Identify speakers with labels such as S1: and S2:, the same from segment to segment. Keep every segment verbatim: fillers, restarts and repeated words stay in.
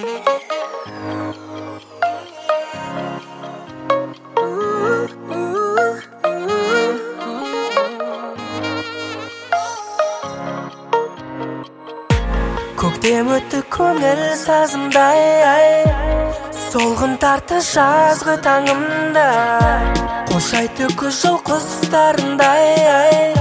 S1: Көктем өтті көңіл сазымдай, солғын тартты жазғы таңымда. Қош айтты күз жыл құстарындай.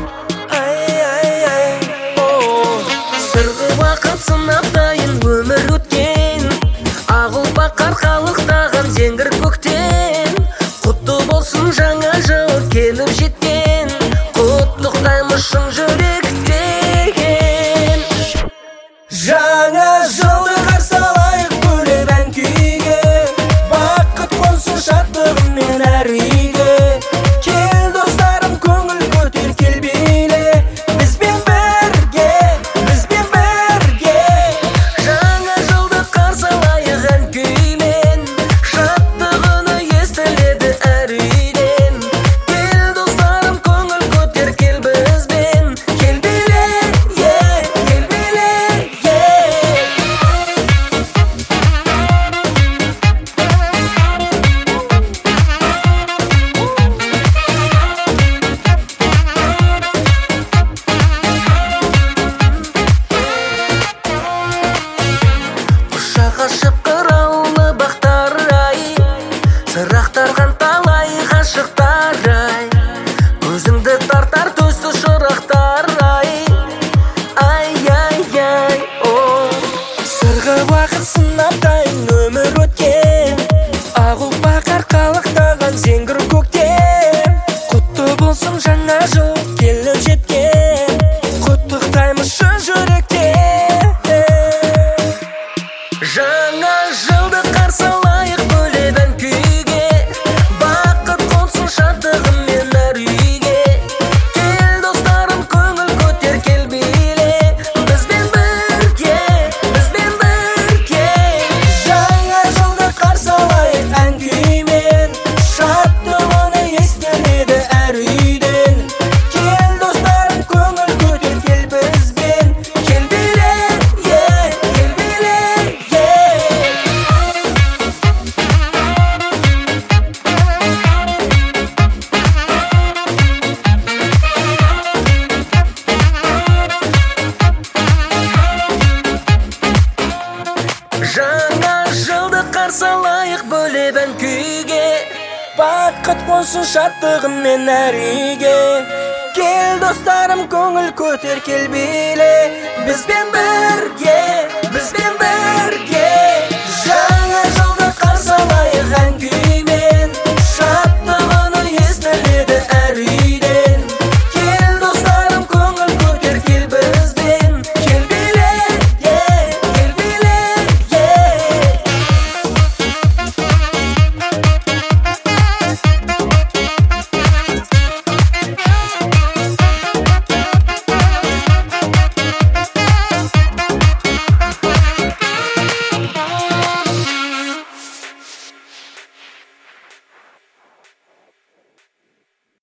S1: Сырғы уақыт сынақтайын өмір өткен, ағыл бақар қалықтаған зеңгір көктен. Құтты болсын жаңа жыл келіп жеткен, құттықтаймыз шын жүректен. Жаңа жылды қарсы алайық гүлдеп ән күйге, бақыт қонсын шаттығымен әр үйге. Кел достарым, көңіл көтер, кел биле, бізбен бірге, бізбен бірге. Жаңа жылды қарсы алайық ән күймен, шаттығыны естіледі әр үйден. Кел достарым, көңіл көтер, кел бізбен, кел биле, кел биле. Құшақ ашып қыраулы бақтар-ай, сырақтарған талай ғашықтар-ай, көзіңді тартар төсті шырақтар-ай. Ай-ай-ай, о, сырғы уақыт сынақтайын өмір өткен, ағыл бақар қалықтаған зеңгір көктем. Құтты болсын жаңа жыл келіп жеткен, құттықтаймыз шын жүректен. Жаңа жылды қарсы алайық гүлдеп ән күйге, бақыт қонсын шаттығымен әр үйге. Кел достарым, көңіл көтер, кел биле, бізбен бірге, бізбен бірге. Жаңа жылды қарсы алайық ән күймен, шаттығыны естіледі әр үйден. Кел достарым, көңіл көтер, кел бізбен, кел биле, кел биле. Жаңа жылды қарсы алайық бөлеп ән күйге, бақыт қонсын шаттығымен әр үйге. Кел достарым, көңіл көтер, кел биле, бізбен бірге, бізбен бірге. Жаңа жылды қарсы алайық ән күйге.